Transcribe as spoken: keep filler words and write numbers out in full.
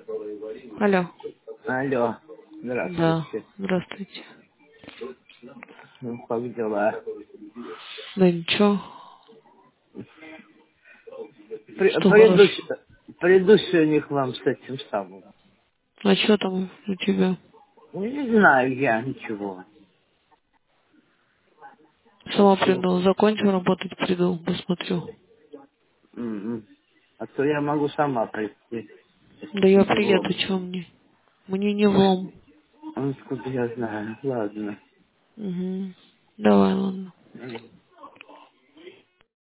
Алло. Алло, Да, здравствуйте. здравствуйте. Ну, как дела? Да ничего. При- Что приду, хорошо? с- приду сегодня к вам с этим самым. А что там у тебя? Ну, не знаю я ничего. Сама Вообще. приду. Закончу работать, приду, посмотрю. М-м. А то я могу сама прийти. Да я Не приеду, влом. что мне? Мне не влом. Ну, сколько я знаю. Ладно. Угу. Давай, ладно. М.